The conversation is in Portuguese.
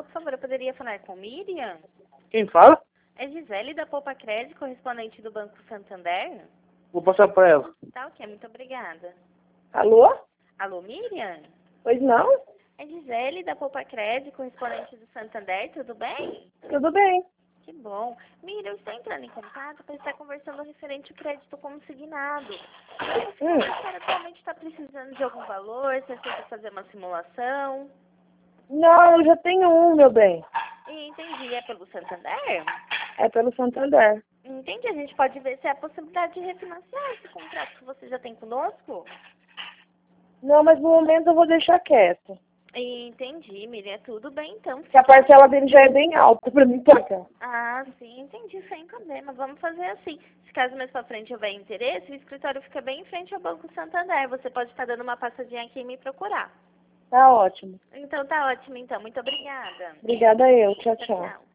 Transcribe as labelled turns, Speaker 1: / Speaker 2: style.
Speaker 1: Por favor, eu poderia falar com Miriam?
Speaker 2: Quem fala?
Speaker 1: É Gisele da Poupa Crédito, correspondente do Banco Santander?
Speaker 2: Vou passar para ela.
Speaker 1: Tá ok, muito obrigada.
Speaker 3: Alô?
Speaker 1: Alô, Miriam?
Speaker 3: Pois não?
Speaker 1: É Gisele da Poupa Crédito, correspondente do Santander, tudo bem?
Speaker 3: Tudo bem.
Speaker 1: Que bom. Miriam, eu estou entrando em contato para estar conversando referente ao crédito consignado. A senhora atualmente está precisando de algum valor? Você aceita fazer uma simulação?
Speaker 3: Não, eu já tenho um, meu bem.
Speaker 1: Entendi. É pelo Santander?
Speaker 3: É pelo Santander.
Speaker 1: Entendi. A gente pode ver se há a possibilidade de refinanciar esse contrato que você já tem conosco?
Speaker 3: Não, mas no momento eu vou deixar quieto.
Speaker 1: Entendi, Miriam. Tudo bem, então.
Speaker 3: Porque a parcela dele já é bem alta pra mim pagar.
Speaker 1: Ah, sim. Entendi. Sem problema. Vamos fazer assim. Se caso mais pra frente houver interesse, o escritório fica bem em frente ao Banco Santander. Você pode estar dando uma passadinha aqui e me procurar.
Speaker 3: Tá ótimo.
Speaker 1: Então tá ótimo, então. Muito obrigada.
Speaker 3: Obrigada eu. Tchau,
Speaker 1: Tchau,
Speaker 3: tchau.
Speaker 1: tchau.